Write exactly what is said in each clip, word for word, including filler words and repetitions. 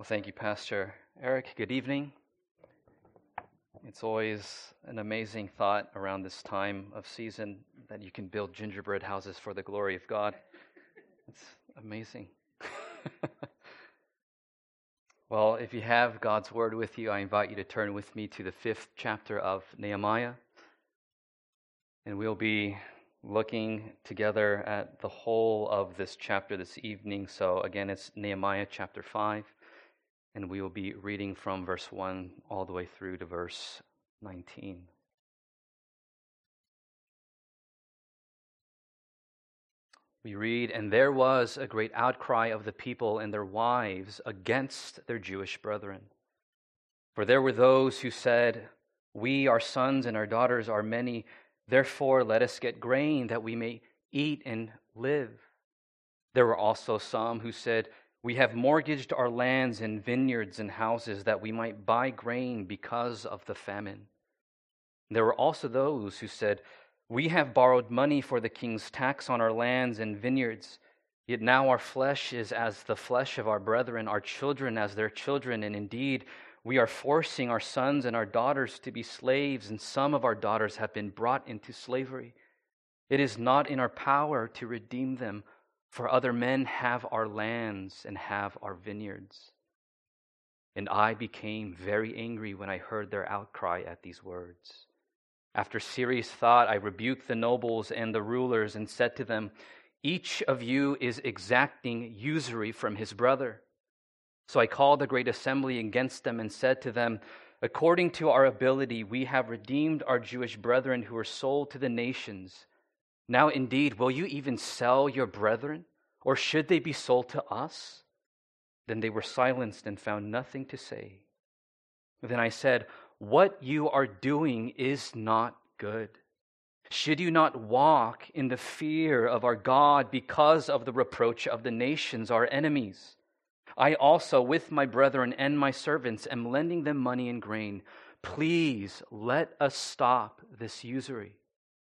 Well, thank you, Pastor Eric. Good evening. It's always an amazing thought around this time of season that you can build gingerbread houses for the glory of God. It's amazing. Well, if you have God's Word with you, I invite you to turn with me to the fifth chapter of Nehemiah. And we'll be looking together at the whole of this chapter this evening. So again, it's Nehemiah chapter five. And we will be reading from verse one all the way through to verse nineteen. We read, "And there was a great outcry of the people and their wives against their Jewish brethren. For there were those who said, 'We, our sons and our daughters are many, therefore let us get grain that we may eat and live.' There were also some who said, 'We have mortgaged our lands and vineyards and houses that we might buy grain because of the famine.' There were also those who said, 'We have borrowed money for the king's tax on our lands and vineyards. Yet now our flesh is as the flesh of our brethren, our children as their children, and indeed we are forcing our sons and our daughters to be slaves, and some of our daughters have been brought into slavery. It is not in our power to redeem them, for other men have our lands and have our vineyards.' And I became very angry when I heard their outcry at these words. After serious thought, I rebuked the nobles and the rulers and said to them, 'Each of you is exacting usury from his brother.' So I called a great assembly against them and said to them, 'According to our ability, we have redeemed our Jewish brethren who were sold to the nations. Now indeed, will you even sell your brethren, or should they be sold to us?' Then they were silenced and found nothing to say. Then I said, 'What you are doing is not good. Should you not walk in the fear of our God because of the reproach of the nations, our enemies? I also, with my brethren and my servants, am lending them money and grain. Please let us stop this usury.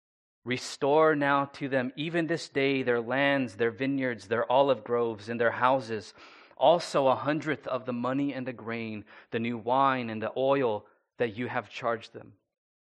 Restore now to them, even this day, their lands, their vineyards, their olive groves, and their houses, also a hundredth of the money and the grain, the new wine and the oil that you have charged them.'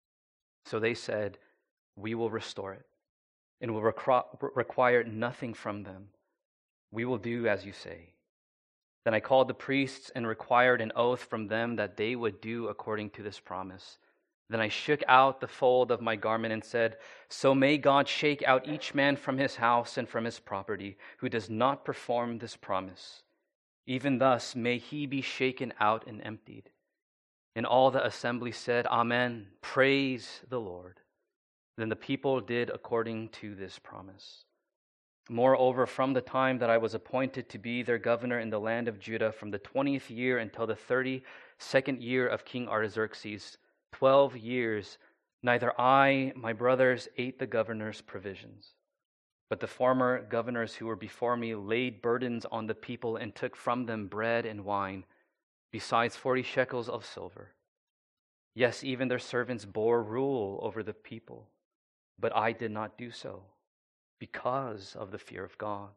So they said, 'We will restore it, and will requ- require nothing from them. We will do as you say.' Then I called the priests and required an oath from them that they would do according to this promise. Then I shook out the fold of my garment and said, 'So may God shake out each man from his house and from his property who does not perform this promise. Even thus may he be shaken out and emptied.' And all the assembly said, 'Amen, praise the Lord.' Then the people did according to this promise. Moreover, from the time that I was appointed to be their governor in the land of Judah, from the twentieth year until the thirty-second year of King Artaxerxes, twelve years, neither I, my brothers, ate the governor's provisions. But the former governors who were before me laid burdens on the people and took from them bread and wine, besides forty shekels of silver. Yes, even their servants bore rule over the people. But I did not do so, because of the fear of God.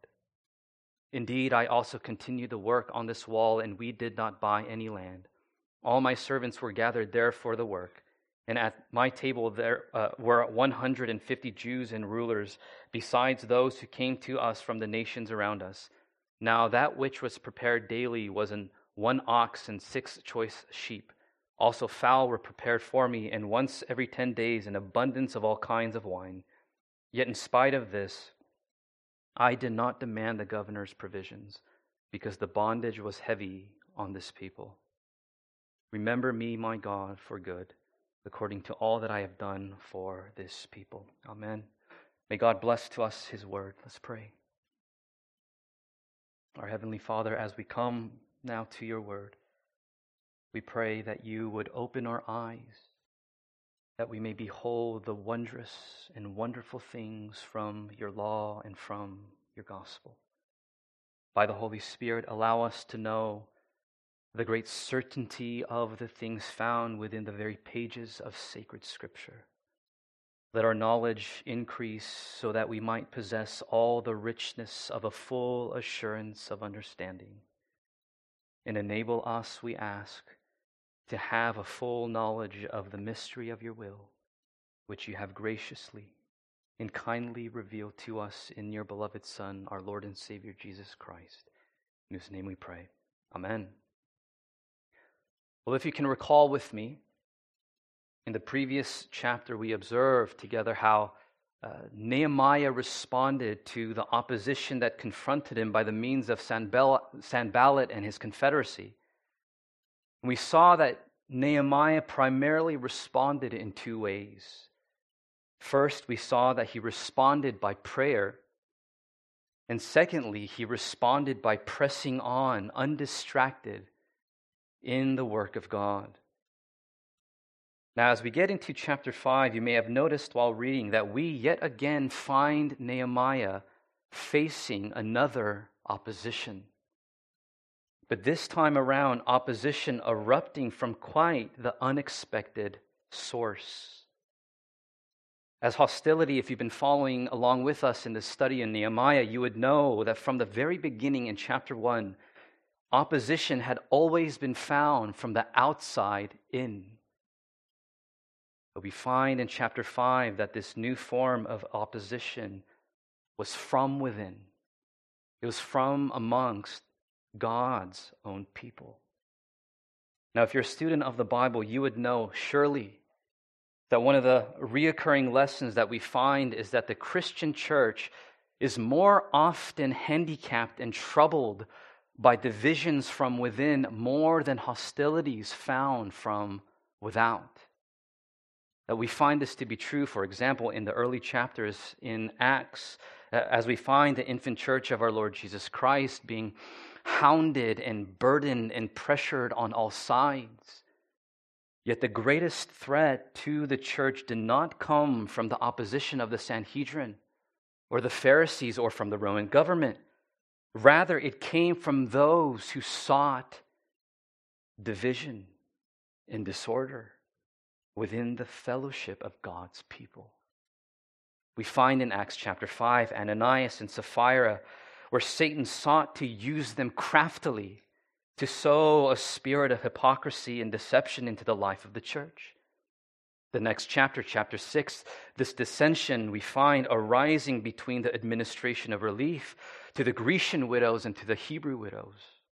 Indeed, I also continued the work on this wall, and we did not buy any land. All my servants were gathered there for the work, and at my table there uh, were one hundred fifty Jews and rulers, besides those who came to us from the nations around us. Now that which was prepared daily was an one ox and six choice sheep. Also fowl were prepared for me, and once every ten days an abundance of all kinds of wine. Yet in spite of this, I did not demand the governor's provisions, because the bondage was heavy on this people. Remember me, my God, for good, according to all that I have done for this people.'" Amen. May God bless to us his word. Let's pray. Our Heavenly Father, as we come now to your word, we pray that you would open our eyes, that we may behold the wondrous and wonderful things from your law and from your gospel. By the Holy Spirit, allow us to know the great certainty of the things found within the very pages of sacred Scripture. Let our knowledge increase so that we might possess all the richness of a full assurance of understanding. and enable us, we ask, to have a full knowledge of the mystery of your will, which you have graciously and kindly revealed to us in your beloved Son, our Lord and Savior, Jesus Christ, in whose name we pray. Amen. Well, if you can recall with me, in the previous chapter we observed together how uh, Nehemiah responded to the opposition that confronted him by the means of Sanballat and his confederacy. We saw that Nehemiah primarily responded in two ways. First, we saw that he responded by prayer. And secondly, he responded by pressing on, undistracted, in the work of God. Now, as we get into chapter five, you may have noticed while reading that we yet again find Nehemiah facing another opposition. But this time around, opposition erupting from quite the unexpected source. As hostility, if you've been following along with us in the study in Nehemiah, you would know that from the very beginning in chapter one, opposition had always been found from the outside in. But we find in chapter five that this new form of opposition was from within. It was from amongst God's own people. Now, if you're a student of the Bible, you would know surely that one of the reoccurring lessons that we find is that the Christian church is more often handicapped and troubled by divisions from within more than hostilities found from without. That we find this to be true, for example, in the early chapters in Acts, as we find the infant church of our Lord Jesus Christ being hounded and burdened and pressured on all sides. Yet the greatest threat to the church did not come from the opposition of the Sanhedrin or the Pharisees or from the Roman government. Rather, it came from those who sought division and disorder within the fellowship of God's people. We find in Acts chapter five, Ananias and Sapphira, where Satan sought to use them craftily to sow a spirit of hypocrisy and deception into the life of the church. The next chapter, chapter six, this dissension we find arising between the administration of relief to the Grecian widows and to the Hebrew widows.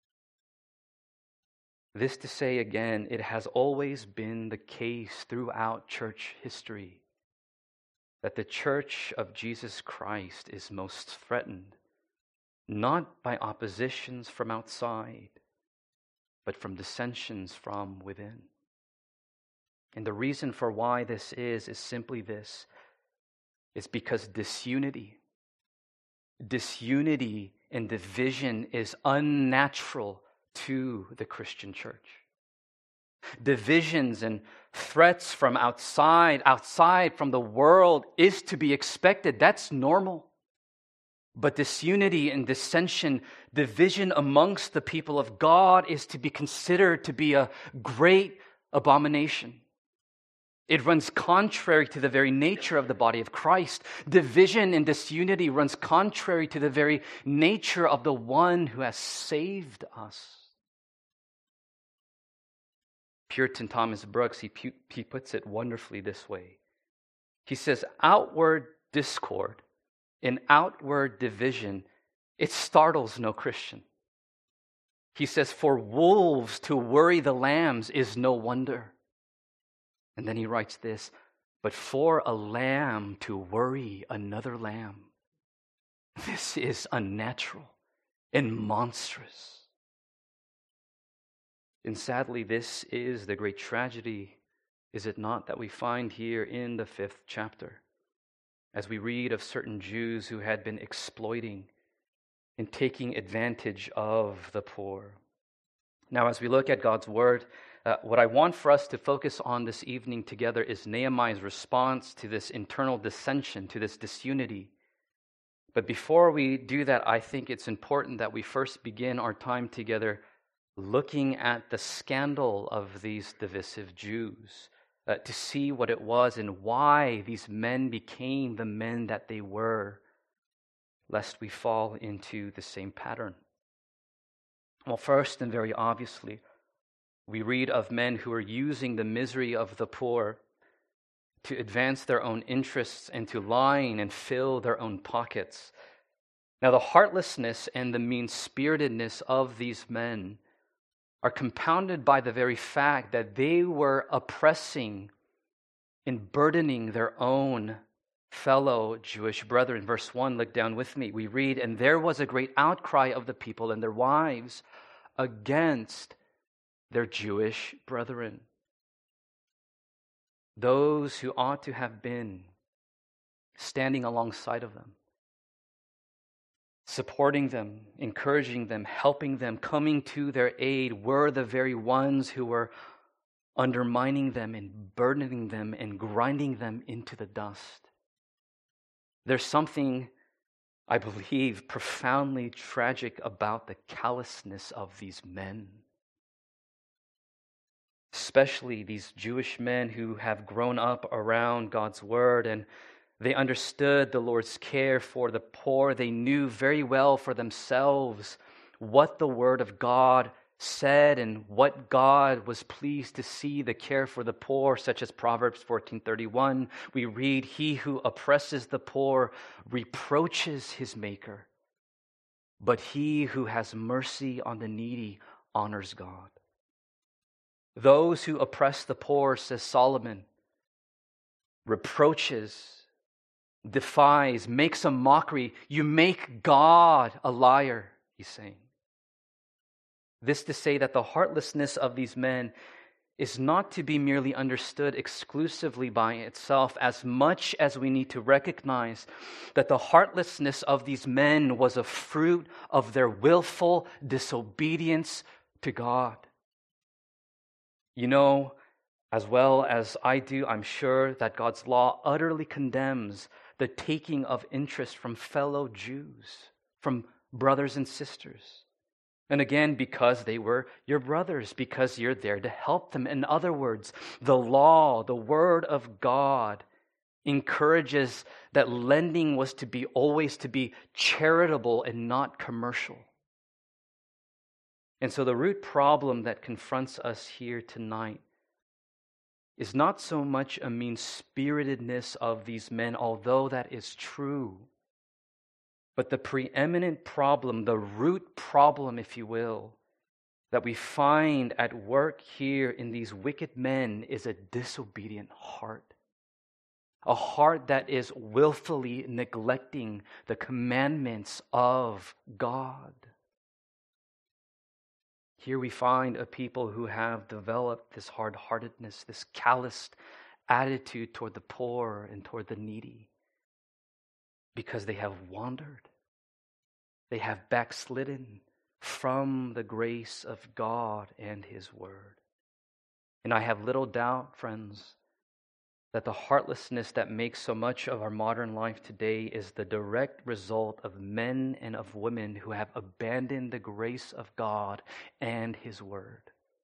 This to say again, it has always been the case throughout church history that the church of Jesus Christ is most threatened, not by oppositions from outside, but from dissensions from within. And the reason for why this is, is simply this. It's because disunity, disunity and division is unnatural to the Christian church. Divisions and threats from outside, outside from the world is to be expected. That's normal. But disunity and dissension, division amongst the people of God is to be considered to be a great abomination. It runs contrary to the very nature of the body of Christ. Division and disunity runs contrary to the very nature of the one who has saved us. Puritan Thomas Brooks, he, pu- he puts it wonderfully this way. He says, outward discord and outward division, it startles no Christian. He says, for wolves to worry the lambs is no wonder. And then he writes this, but for a lamb to worry another lamb, this is unnatural and monstrous. And sadly, this is the great tragedy, is it not, that we find here in the fifth chapter, as we read of certain Jews who had been exploiting and taking advantage of the poor. Now, as we look at God's word, uh, what I want for us to focus on this evening together is Nehemiah's response to this internal dissension, to this disunity. But before we do that, I think it's important that we first begin our time together looking at the scandal of these divisive Jews, uh, to see what it was and why these men became the men that they were, lest we fall into the same pattern. Well, first and very obviously, we read of men who are using the misery of the poor to advance their own interests and to line and fill their own pockets. Now, the heartlessness and the mean-spiritedness of these men are compounded by the very fact that they were oppressing and burdening their own fellow Jewish brethren. Verse one, look down with me. We read, "And there was a great outcry of the people and their wives against their Jewish brethren." Those who ought to have been standing alongside of them, supporting them, encouraging them, helping them, coming to their aid, were the very ones who were undermining them and burdening them and grinding them into the dust. There's something, I believe, profoundly tragic about the callousness of these men. Especially these Jewish men who have grown up around God's word, and they understood the Lord's care for the poor. They knew very well for themselves what the word of God said and what God was pleased to see, the care for the poor, such as Proverbs fourteen thirty-one. We read, "He who oppresses the poor reproaches his maker, but he who has mercy on the needy honors God." Those who oppress the poor, says Solomon, reproaches, defies, makes a mockery. You make God a liar, he's saying. This to say that the heartlessness of these men is not to be merely understood exclusively by itself, as much as we need to recognize that the heartlessness of these men was a fruit of their willful disobedience to God. You know, as well as I do, I'm sure that God's law utterly condemns the taking of interest from fellow Jews, from brothers and sisters. And again, because they were your brothers, because you're there to help them. In other words, the law, the word of God, encourages that lending was to be always to be charitable and not commercial. And so the root problem that confronts us here tonight is not so much a mean-spiritedness of these men, although that is true. But the preeminent problem, the root problem, if you will, that we find at work here in these wicked men is a disobedient heart. A heart that is willfully neglecting the commandments of God. Here we find a people who have developed this hard-heartedness, this calloused attitude toward the poor and toward the needy, because they have wandered. They have backslidden from the grace of God and His Word. And I have little doubt, friends, that the heartlessness that makes so much of our modern life today is the direct result of men and of women who have abandoned the grace of God and His Word.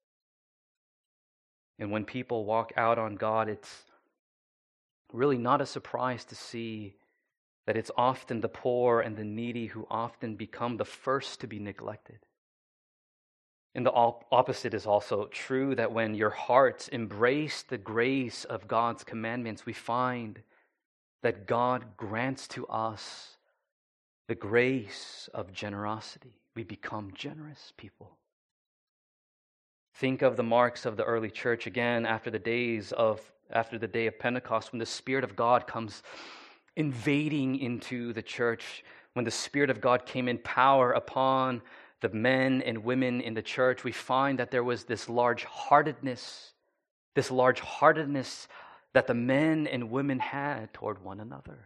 And when people walk out on God, it's really not a surprise to see that it's often the poor and the needy who often become the first to be neglected. And the opposite is also true, that when your hearts embrace the grace of God's commandments, we find that God grants to us the grace of generosity. We become generous people. Think of the marks of the early church again after the days of after the day of Pentecost, when the Spirit of God comes invading into the church, when the Spirit of God came in power upon the men and women in the church. We find that there was this large-heartedness, this large-heartedness that the men and women had toward one another.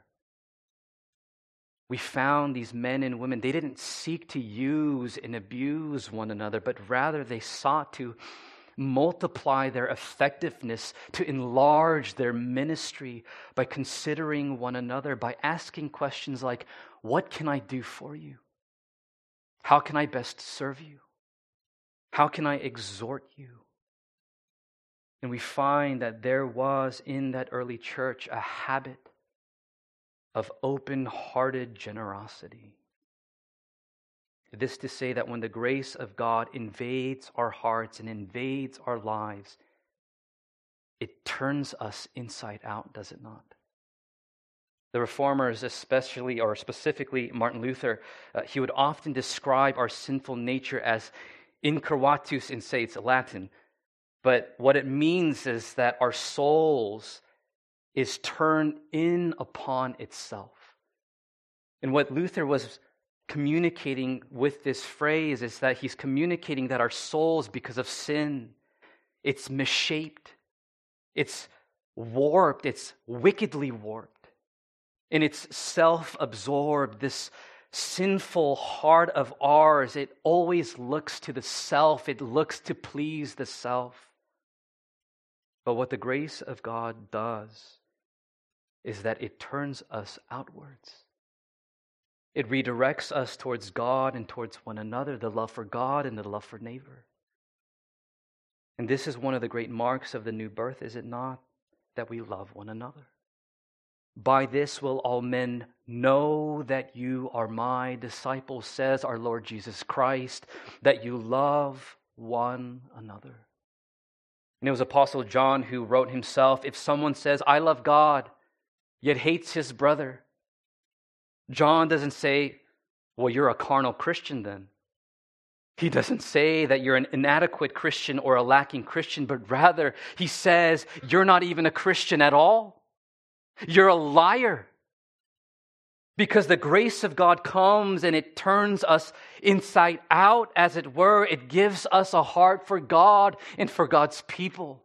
We found these men and women, they didn't seek to use and abuse one another, but rather they sought to multiply their effectiveness, to enlarge their ministry by considering one another, by asking questions like, what can I do for you? How can I best serve you? How can I exhort you? And we find that there was in that early church a habit of open-hearted generosity. This to say that when the grace of God invades our hearts and invades our lives, it turns us inside out, does it not? The Reformers, especially or specifically Martin Luther, uh, he would often describe our sinful nature as incurvatus in se, it's Latin. But what it means is that our souls is turned in upon itself. And what Luther was communicating with this phrase is that he's communicating that our souls, because of sin, it's misshaped, it's warped, it's wickedly warped. And it's self-absorbed. This sinful heart of ours, it always looks to the self. It looks to please the self. But what the grace of God does is that it turns us outwards. It redirects us towards God and towards one another, the love for God and the love for neighbor. And this is one of the great marks of the new birth, is it not? That we love one another. By this will all men know that you are my disciples, says our Lord Jesus Christ, that you love one another. And it was Apostle John who wrote himself, if someone says, I love God, yet hates his brother, John doesn't say, well, you're a carnal Christian then. He doesn't say that you're an inadequate Christian or a lacking Christian, but rather he says, you're not even a Christian at all. You're a liar. Because the grace of God comes and it turns us inside out, as it were. It gives us a heart for God and for God's people.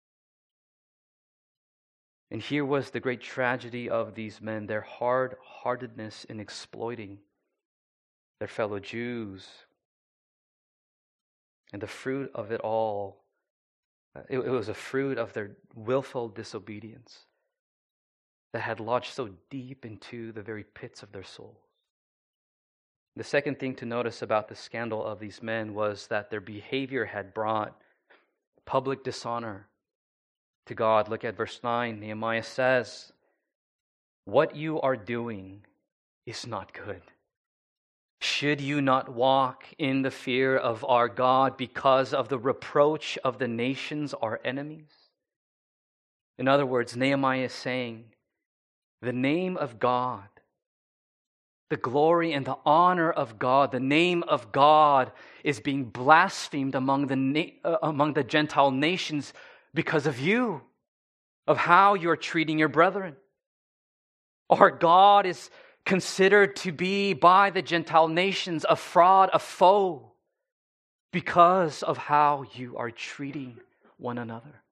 And here was the great tragedy of these men, their hard-heartedness in exploiting their fellow Jews. And the fruit of it all, it, it was a fruit of their willful disobedience that had lodged so deep into the very pits of their souls. The second thing to notice about the scandal of these men was that their behavior had brought public dishonor to God. Look at verse nine. Nehemiah says, what you are doing is not good. Should you not walk in the fear of our God because of the reproach of the nations, our enemies? In other words, Nehemiah is saying, the name of God, the glory and the honor of God, the name of God is being blasphemed among the na- uh, among the Gentile nations because of you, of how you're treating your brethren. Our God is considered to be by the Gentile nations a fraud, a foe, because of how you are treating one another.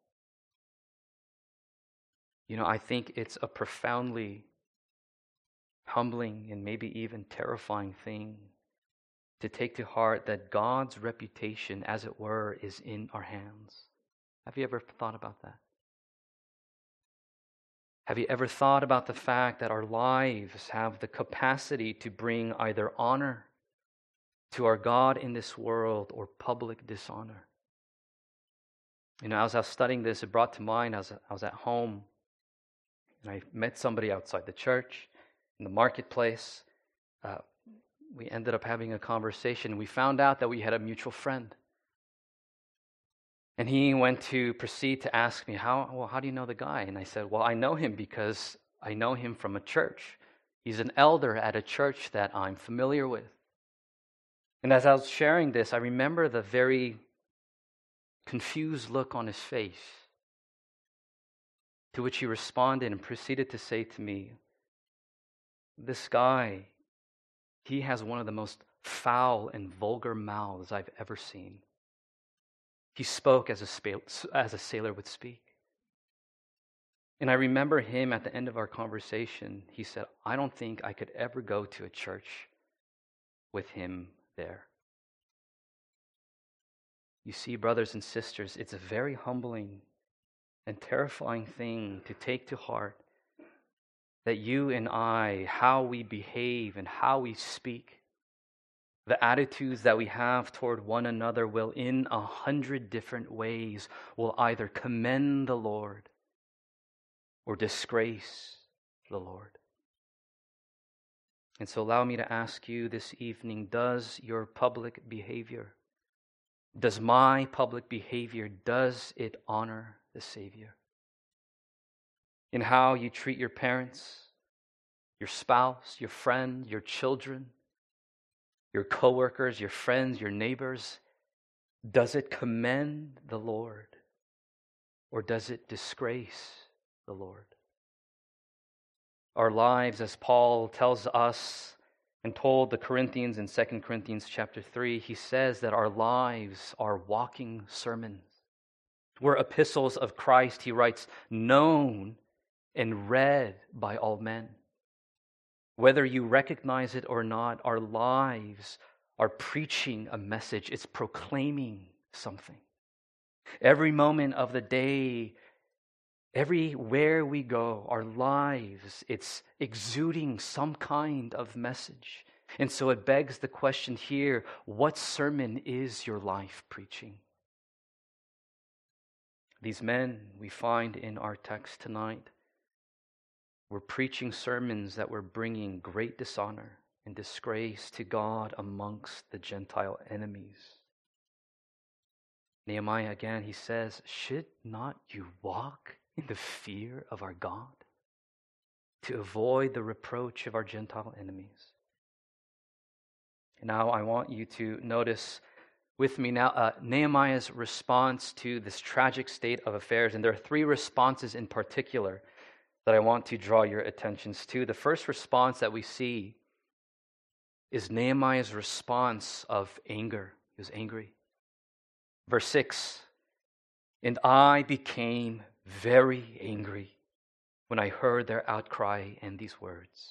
You know, I think it's a profoundly humbling and maybe even terrifying thing to take to heart that God's reputation, as it were, is in our hands. Have you ever thought about that? Have you ever thought about the fact that our lives have the capacity to bring either honor to our God in this world or public dishonor? You know, as I was studying this, it brought to mind, as I was at home, and I met somebody outside the church, in the marketplace. Uh, we ended up having a conversation. We found out that we had a mutual friend. And he went to proceed to ask me, how, well, how do you know the guy? And I said, well, I know him because I know him from a church. He's an elder at a church that I'm familiar with. And as I was sharing this, I remember the very confused look on his face, to which he responded and proceeded to say to me, this guy, he has one of the most foul and vulgar mouths I've ever seen. He spoke as a, spa- as a sailor would speak. And I remember him at the end of our conversation, he said, I don't think I could ever go to a church with him there. You see, brothers and sisters, it's a very humbling and terrifying thing to take to heart that you and I, how we behave and how we speak, the attitudes that we have toward one another will in a hundred different ways will either commend the Lord or disgrace the Lord. And so allow me to ask you this evening, does your public behavior, does my public behavior, does it honor the Savior? In how you treat your parents, your spouse, your friend, your children, your coworkers, your friends, your neighbors, does it commend the Lord or does it disgrace the Lord? Our lives, as Paul tells us and told the Corinthians in Second Corinthians chapter three, he says that our lives are walking sermons. We're epistles of Christ, he writes, known and read by all men. Whether you recognize it or not, our lives are preaching a message. It's proclaiming something. Every moment of the day, everywhere we go, our lives, it's exuding some kind of message. And so it begs the question here, what sermon is your life preaching? These men we find in our text tonight were preaching sermons that were bringing great dishonor and disgrace to God amongst the Gentile enemies. Nehemiah, again, he says, should not you walk in the fear of our God to avoid the reproach of our Gentile enemies? And now I want you to notice with me now uh, Nehemiah's response to this tragic state of affairs. And there are three responses in particular that I want to draw your attentions to. The first response that we see is Nehemiah's response of anger. He was angry. Verse six, and I became very angry when I heard their outcry and these words.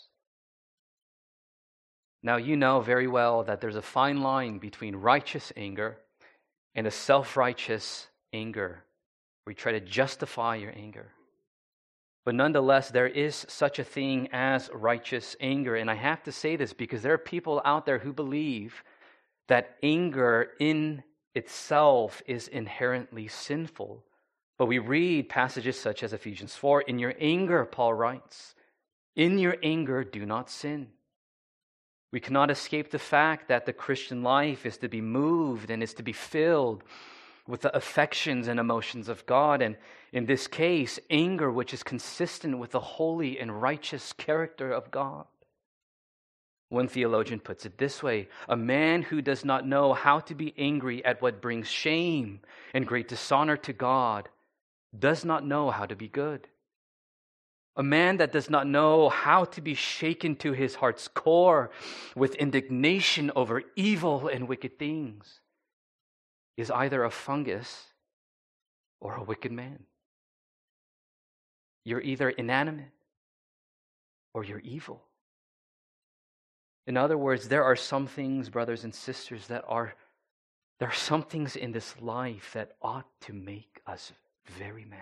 Now you know very well that there's a fine line between righteous anger and a self-righteous anger, where you try to justify your anger. But nonetheless, there is such a thing as righteous anger. And I have to say this because there are people out there who believe that anger in itself is inherently sinful. But we read passages such as Ephesians four, in your anger, Paul writes, in your anger, do not sin. We cannot escape the fact that the Christian life is to be moved and is to be filled with the affections and emotions of God. And in this case, anger which is consistent with the holy and righteous character of God. One theologian puts it this way, a man who does not know how to be angry at what brings shame and great dishonor to God does not know how to be good. A man that does not know how to be shaken to his heart's core with indignation over evil and wicked things is either a fungus or a wicked man. You're either inanimate or you're evil. In other words, there are some things, brothers and sisters, that are, there are some things in this life that ought to make us very mad.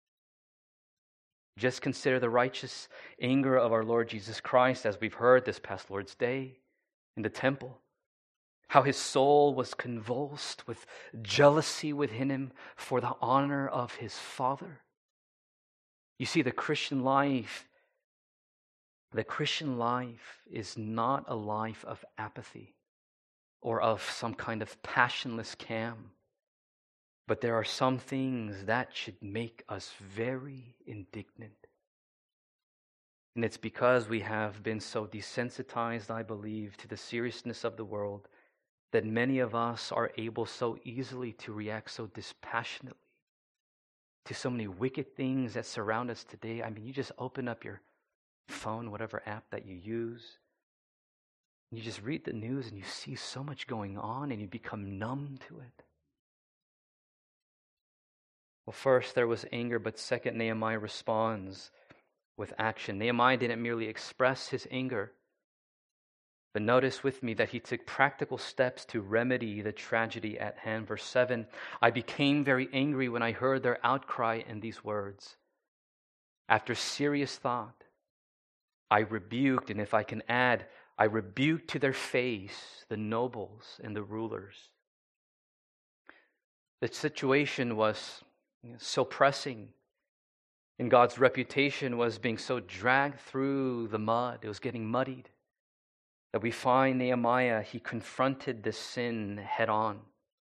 Just consider the righteous anger of our Lord Jesus Christ, as we've heard this past Lord's Day in the temple. How his soul was convulsed with jealousy within him for the honor of his Father. You see, the Christian life, the Christian life is not a life of apathy or of some kind of passionless calm. But there are some things that should make us very indignant. And it's because we have been so desensitized, I believe, to the seriousness of the world that many of us are able so easily to react so dispassionately to so many wicked things that surround us today. I mean, you just open up your phone, whatever app that you use, and you just read the news and you see so much going on and you become numb to it. Well, first there was anger, but second, Nehemiah responds with action. Nehemiah didn't merely express his anger, but notice with me that he took practical steps to remedy the tragedy at hand. Verse seven, I became very angry when I heard their outcry and these words. After serious thought, I rebuked, and if I can add, I rebuked to their face the nobles and the rulers. The situation was so pressing, and God's reputation was being so dragged through the mud. It was getting muddied. that we find Nehemiah, he confronted this sin head on.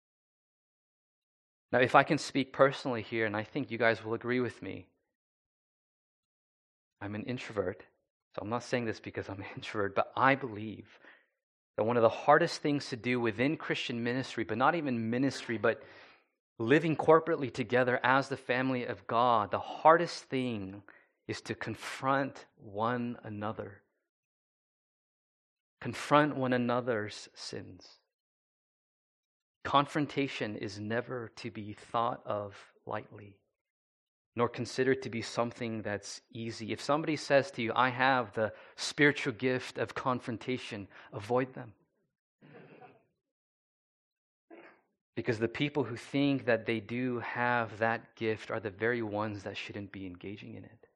Now, if I can speak personally here, and I think you guys will agree with me, I'm an introvert, so I'm not saying this because I'm an introvert, but I believe that one of the hardest things to do within Christian ministry, but not even ministry, but living corporately together as the family of God, the hardest thing is to confront one another. Confront one another's sins. Confrontation is never to be thought of lightly, nor considered to be something that's easy. If somebody says to you, I have the spiritual gift of confrontation, avoid them. Because the people who think that they do have that gift are the very ones that shouldn't be engaging in it.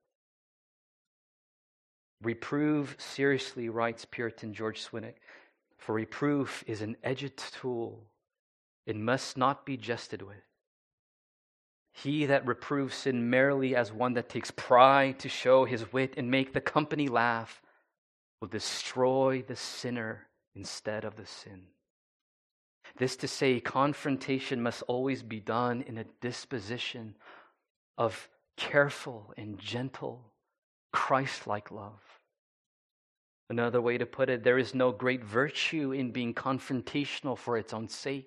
Reprove seriously, writes Puritan George Swinnock, for reproof is an edged tool. It must not be jested with. He that reproves sin merely as one that takes pride to show his wit and make the company laugh will destroy the sinner instead of the sin. This to say, confrontation must always be done in a disposition of careful and gentle, Christ-like love. Another way to put it, there is no great virtue in being confrontational for its own sake.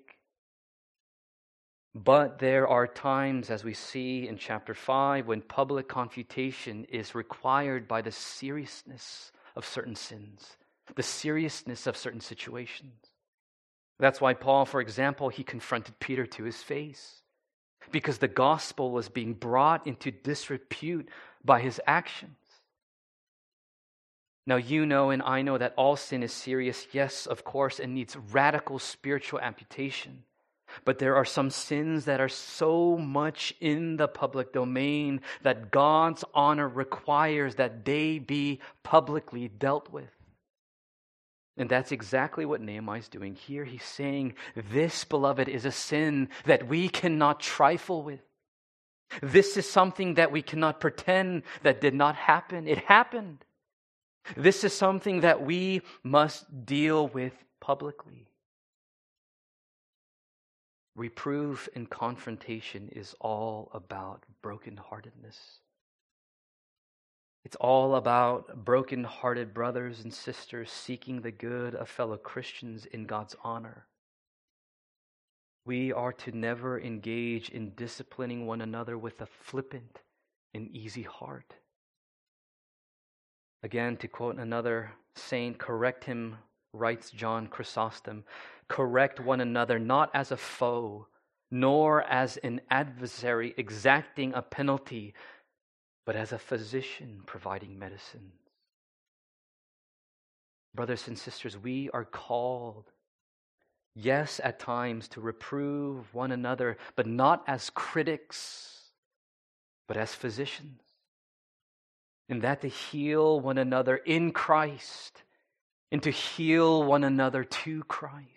But there are times, as we see in chapter five, when public confutation is required by the seriousness of certain sins, the seriousness of certain situations. That's why Paul, for example, he confronted Peter to his face, because the gospel was being brought into disrepute by his actions. Now, you know and I know that all sin is serious, yes, of course, and needs radical spiritual amputation. But there are some sins that are so much in the public domain that God's honor requires that they be publicly dealt with. And that's exactly what Nehemiah is doing here. He's saying, this, beloved, is a sin that we cannot trifle with. This is something that we cannot pretend that did not happen. It happened. This is something that we must deal with publicly. Reproof and confrontation is all about brokenheartedness. It's all about broken-hearted brothers and sisters seeking the good of fellow Christians in God's honor. We are to never engage in disciplining one another with a flippant and easy heart. Again, to quote another saint, correct him, writes John Chrysostom, correct one another not as a foe, nor as an adversary exacting a penalty, but as a physician providing medicine. Brothers and sisters, we are called, yes, at times to reprove one another, but not as critics, but as physicians. And that to heal one another in Christ, and to heal one another to Christ.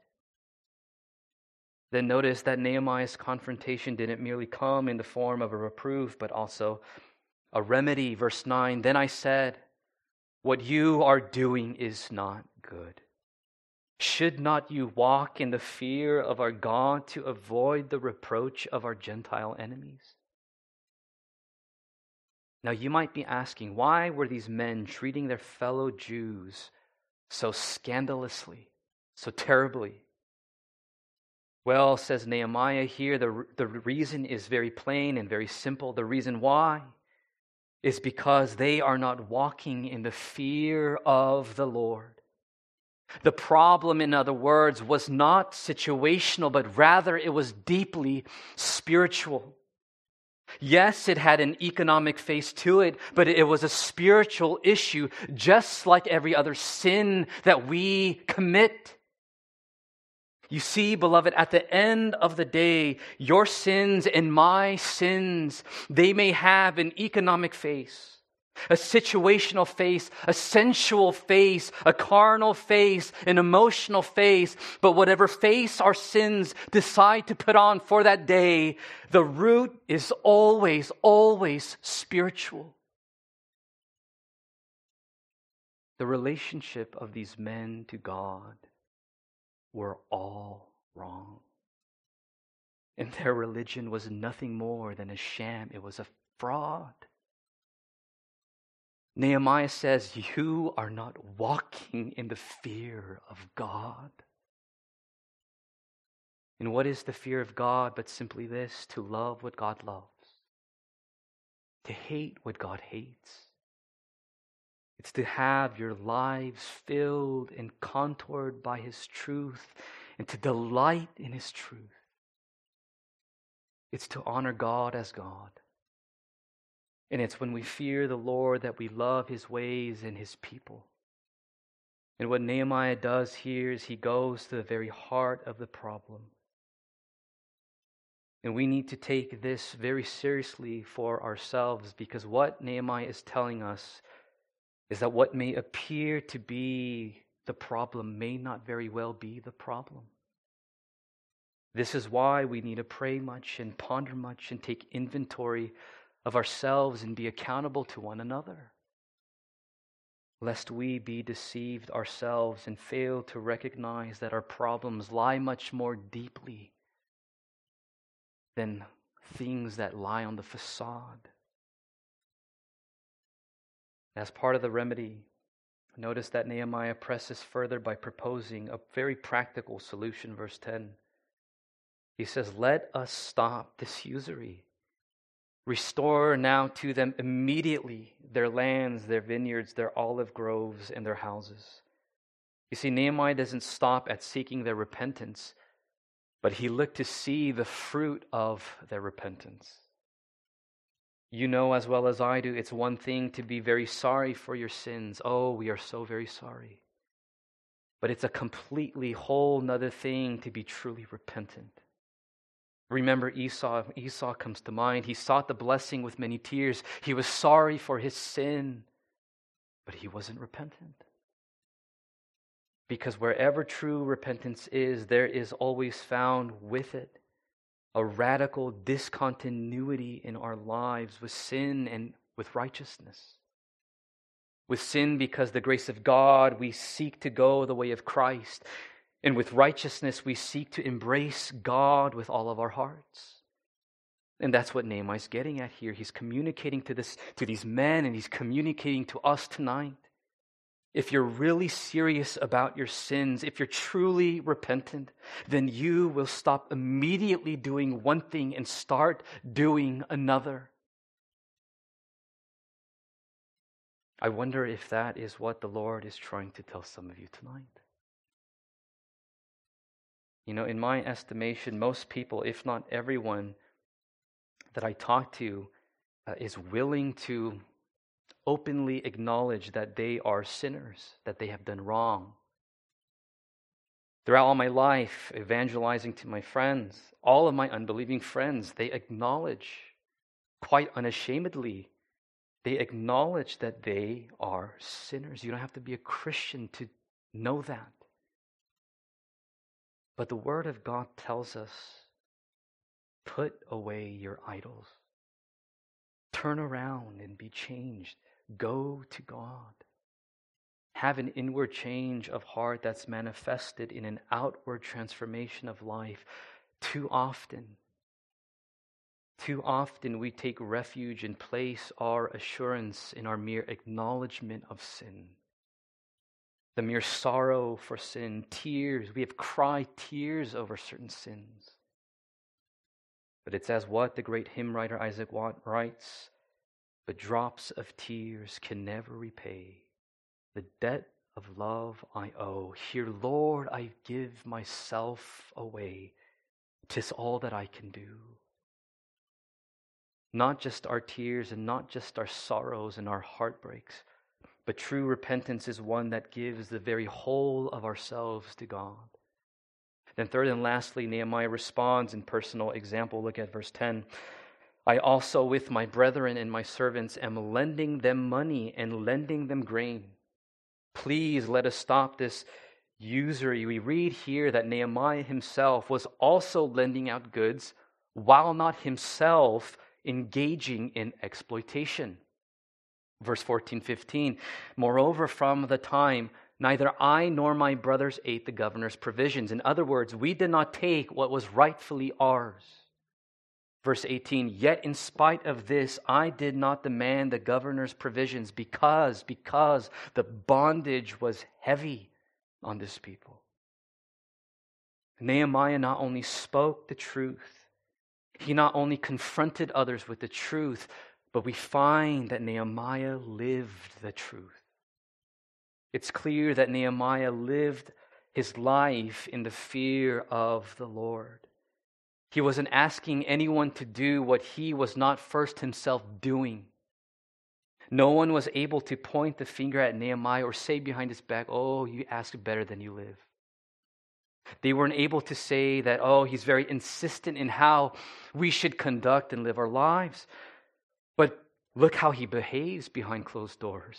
Then notice that Nehemiah's confrontation didn't merely come in the form of a reproof, but also a remedy. Verse nine, then I said, what you are doing is not good. Should not you walk in the fear of our God to avoid the reproach of our Gentile enemies? Now you might be asking, why were these men treating their fellow Jews so scandalously, so terribly? Well, says Nehemiah here, the, the reason is very plain and very simple. The reason why is because they are not walking in the fear of the Lord. The problem, in other words, was not situational, but rather it was deeply spiritual. Yes, it had an economic face to it, but it was a spiritual issue, just like every other sin that we commit. You see, beloved, at the end of the day, your sins and my sins, they may have an economic face, a situational face, a sensual face, a carnal face, an emotional face. But whatever face our sins decide to put on for that day, the root is always, always spiritual. the relationship of these men to God were all wrong. And their religion was nothing more than a sham. It was a fraud. Nehemiah says, you are not walking in the fear of God. And what is the fear of God but simply this: to love what God loves, to hate what God hates. It's to have your lives filled and contoured by His truth and to delight in His truth. It's to honor God as God. And it's when we fear the Lord that we love His ways and His people. And what Nehemiah does here is he goes to the very heart of the problem. And we need to take this very seriously for ourselves, because what Nehemiah is telling us is that what may appear to be the problem may not very well be the problem. This is why we need to pray much and ponder much and take inventory of ourselves and be accountable to one another, lest we be deceived ourselves and fail to recognize that our problems lie much more deeply than things that lie on the facade. As part of the remedy, notice that Nehemiah presses further by proposing a very practical solution. Verse ten. He says, let us stop this usury. Restore now to them immediately their lands, their vineyards, their olive groves, and their houses. You see, Nehemiah doesn't stop at seeking their repentance, but he looked to see the fruit of their repentance. You know as well as I do, it's one thing to be very sorry for your sins. Oh, we are so very sorry. But it's a completely whole nother thing to be truly repentant. Remember Esau. Esau comes to mind. He sought the blessing with many tears. He was sorry for his sin, but he wasn't repentant. Because wherever true repentance is, there is always found with it a radical discontinuity in our lives with sin and with righteousness. With sin, because the grace of God, we seek to go the way of Christ. And with righteousness, we seek to embrace God with all of our hearts. And that's what Nehemiah's getting at here. He's communicating to this, to these men, and he's communicating to us tonight. If you're really serious about your sins, if you're truly repentant, then you will stop immediately doing one thing and start doing another. I wonder if that is what the Lord is trying to tell some of you tonight. You know, in my estimation, most people, if not everyone that I talk to, uh, is willing to openly acknowledge that they are sinners, that they have done wrong. Throughout all my life, evangelizing to my friends, all of my unbelieving friends, they acknowledge quite unashamedly, they acknowledge that they are sinners. You don't have to be a Christian to know that. But the Word of God tells us, put away your idols. Turn around and be changed. Go to God. Have an inward change of heart that's manifested in an outward transformation of life. Too often, too often we take refuge and place our assurance in our mere acknowledgement of sin. The mere sorrow for sin, tears. We have cried tears over certain sins. But it's as what the great hymn writer Isaac Watt writes, but drops of tears can never repay the debt of love I owe. Here, Lord, I give myself away. 'Tis all that I can do. Not just our tears and not just our sorrows and our heartbreaks, but true repentance is one that gives the very whole of ourselves to God. Then third and lastly, Nehemiah responds in personal example. Look at verse ten. I also with my brethren and my servants am lending them money and lending them grain. Please let us stop this usury. We read here that Nehemiah himself was also lending out goods while not himself engaging in exploitation. Verse fourteen, fifteen, moreover, from the time neither I nor my brothers ate the governor's provisions. In other words, we did not take what was rightfully ours. Verse eighteen, yet in spite of this, I did not demand the governor's provisions because, because the bondage was heavy on this people. Nehemiah not only spoke the truth, he not only confronted others with the truth, but we find that Nehemiah lived the truth. It's clear that Nehemiah lived his life in the fear of the Lord. He wasn't asking anyone to do what he was not first himself doing. No one was able to point the finger at Nehemiah or say behind his back, oh, you ask better than you live. They weren't able to say that, oh, he's very insistent in how we should conduct and live our lives. But look how he behaves behind closed doors.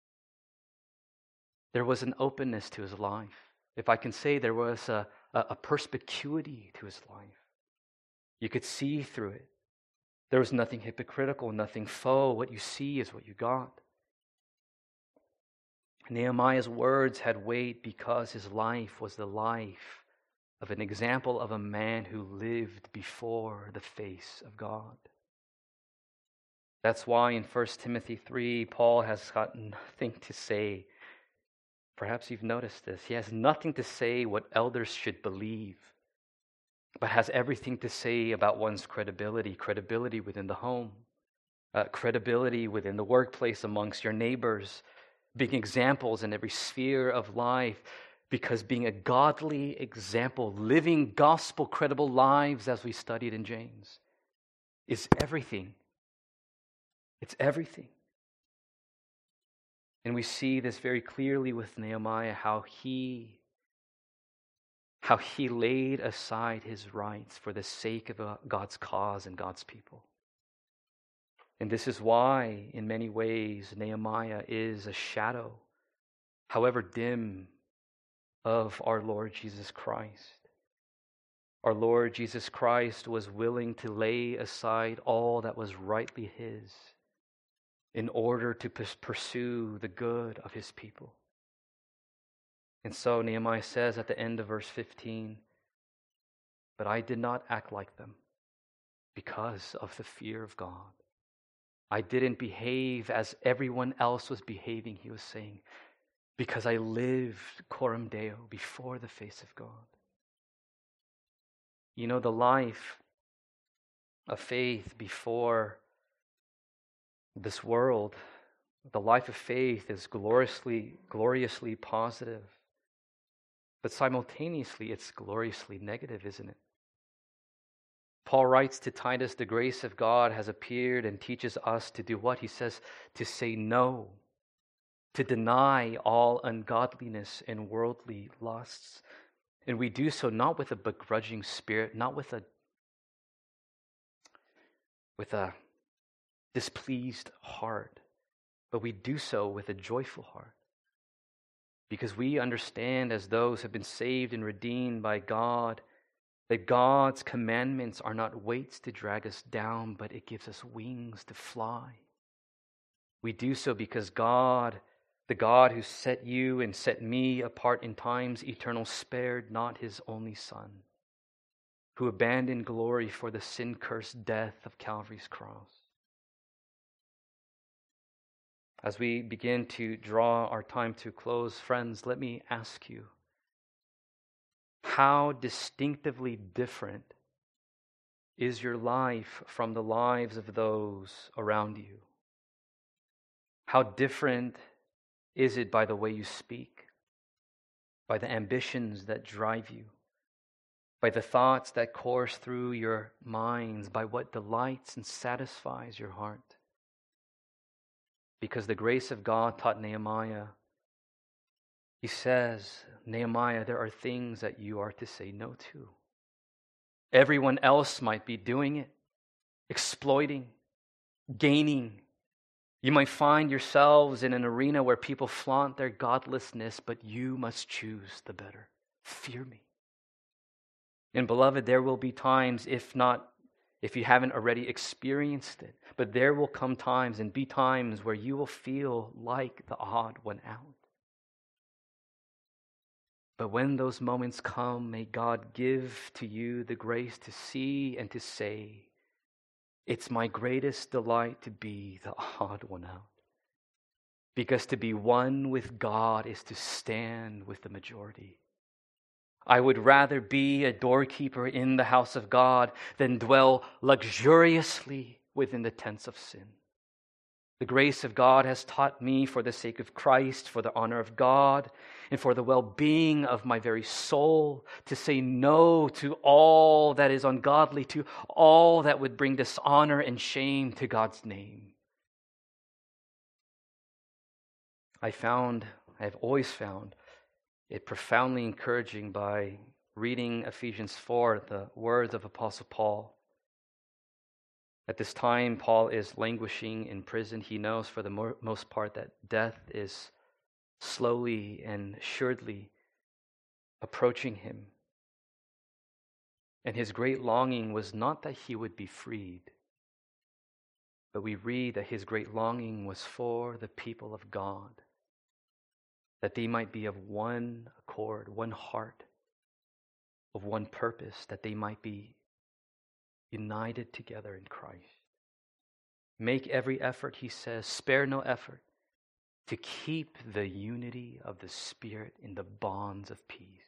There was an openness to his life. If I can say, there was a, a, a perspicuity to his life. You could see through it. There was nothing hypocritical, nothing faux. What you see is what you got. Nehemiah's words had weight because his life was the life of an example of a man who lived before the face of God. That's why in First Timothy three, Paul has got nothing to say. Perhaps you've noticed this. He has nothing to say what elders should believe, but has everything to say about one's credibility, credibility within the home, uh, credibility within the workplace amongst your neighbors, being examples in every sphere of life, because being a godly example, living gospel credible lives as we studied in James, is everything. It's everything. And we see this very clearly with Nehemiah, how he, how he laid aside his rights for the sake of God's cause and God's people. And this is why, in many ways, Nehemiah is a shadow, however dim, of our Lord Jesus Christ. Our Lord Jesus Christ was willing to lay aside all that was rightly his in order to pursue the good of his people. And so Nehemiah says at the end of verse fifteen, but I did not act like them because of the fear of God. I didn't behave as everyone else was behaving, he was saying, because I lived coram Deo, before the face of God. You know, the life of faith before this world, the life of faith is gloriously, gloriously positive. But simultaneously, it's gloriously negative, isn't it? Paul writes to Titus, the grace of God has appeared and teaches us to do what? He says, to say no, to deny all ungodliness and worldly lusts. And we do so not with a begrudging spirit, not with a with a displeased heart, but we do so with a joyful heart. Because we understand, as those who have been saved and redeemed by God, that God's commandments are not weights to drag us down, but it gives us wings to fly. We do so because God, the God who set you and set me apart in times eternal, spared not his only Son, who abandoned glory for the sin-cursed death of Calvary's cross. As we begin to draw our time to close, friends, let me ask you, how distinctively different is your life from the lives of those around you? How different is it by the way you speak, by the ambitions that drive you, by the thoughts that course through your minds, by what delights and satisfies your heart? Because the grace of God taught Nehemiah, he says, Nehemiah, there are things that you are to say no to. Everyone else might be doing it, exploiting, gaining. You might find yourselves in an arena where people flaunt their godlessness, but you must choose the better. Fear me. And beloved, there will be times, if not if you haven't already experienced it. But there will come times and be times where you will feel like the odd one out. But when those moments come, may God give to you the grace to see and to say, it's my greatest delight to be the odd one out. Because to be one with God is to stand with the majority. I would rather be a doorkeeper in the house of God than dwell luxuriously within the tents of sin. The grace of God has taught me, for the sake of Christ, for the honor of God, and for the well-being of my very soul, to say no to all that is ungodly, to all that would bring dishonor and shame to God's name. I found, I have always found it profoundly encouraging by reading Ephesians four, the words of Apostle Paul. At this time, Paul is languishing in prison. He knows for the most part that death is slowly and assuredly approaching him. And his great longing was not that he would be freed, but we read that his great longing was for the people of God, that they might be of one accord, one heart, of one purpose, that they might be united together in Christ. Make every effort, he says, spare no effort, to keep the unity of the Spirit in the bonds of peace.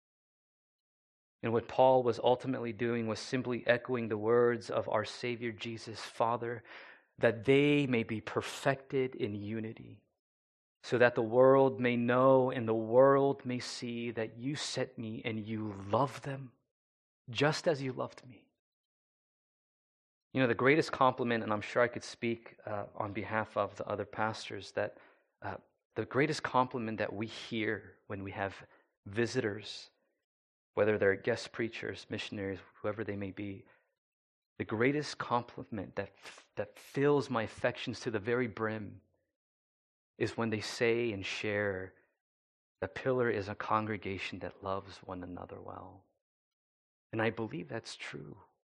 And what Paul was ultimately doing was simply echoing the words of our Savior Jesus, Father, that they may be perfected in unity, so that the world may know and the world may see that you sent me and you love them just as you loved me. You know, the greatest compliment, and I'm sure I could speak uh, on behalf of the other pastors, that uh, the greatest compliment that we hear when we have visitors, whether they're guest preachers, missionaries, whoever they may be, the greatest compliment that that fills my affections to the very brim is when they say and share, the Pillar is a congregation that loves one another well. And I believe that's true.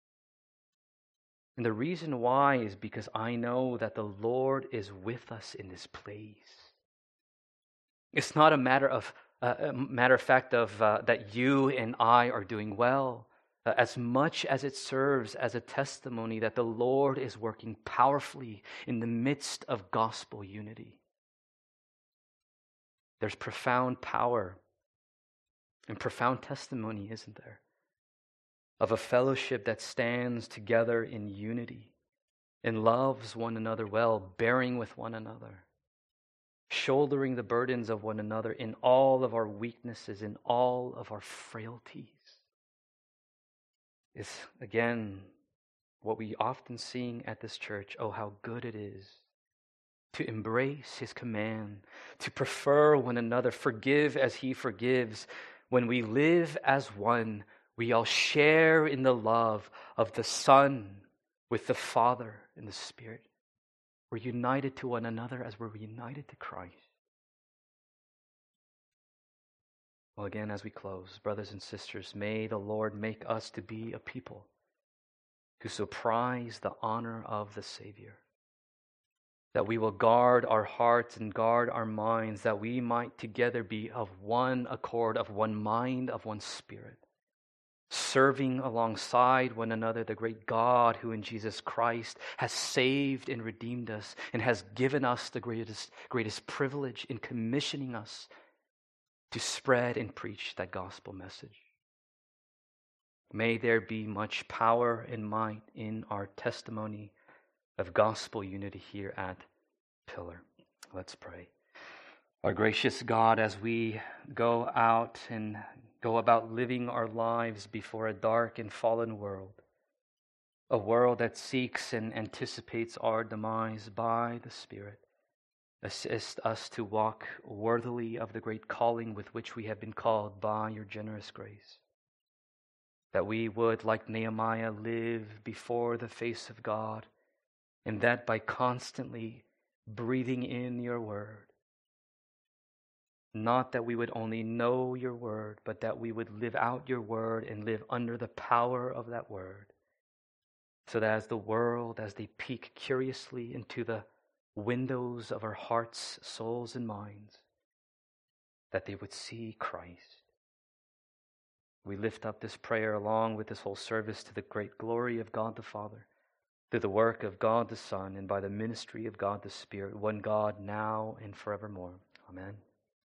And the reason why is because I know that the Lord is with us in this place. It's not a matter of uh, a matter of fact of uh, that you and I are doing well, uh, as much as it serves as a testimony that the Lord is working powerfully in the midst of gospel unity. There's profound power and profound testimony, isn't there, of a fellowship that stands together in unity and loves one another well, bearing with one another, shouldering the burdens of one another in all of our weaknesses, in all of our frailties. Is again what we often sing at this church. Oh, how good it is to embrace his command, to prefer one another, forgive as he forgives. When we live as one, we all share in the love of the Son with the Father and the Spirit. We're united to one another as we're united to Christ. Well, again, as we close, brothers and sisters, may the Lord make us to be a people who so prize the honor of the Savior, that we will guard our hearts and guard our minds, that we might together be of one accord, of one mind, of one spirit, serving alongside one another the great God who in Jesus Christ has saved and redeemed us and has given us the greatest, greatest privilege in commissioning us to spread and preach that gospel message. May there be much power and might in our testimony of gospel unity here at Pillar. Let's pray. Our gracious God, as we go out and go about living our lives before a dark and fallen world, a world that seeks and anticipates our demise, by the Spirit, assist us to walk worthily of the great calling with which we have been called by your generous grace. That we would, like Nehemiah, live before the face of God, and that by constantly breathing in your word, not that we would only know your word, but that we would live out your word and live under the power of that word, so that as the world, as they peek curiously into the windows of our hearts, souls, and minds, that they would see Christ. We lift up this prayer along with this whole service to the great glory of God the Father, through the work of God the Son, and by the ministry of God the Spirit, one God, now and forevermore. Amen.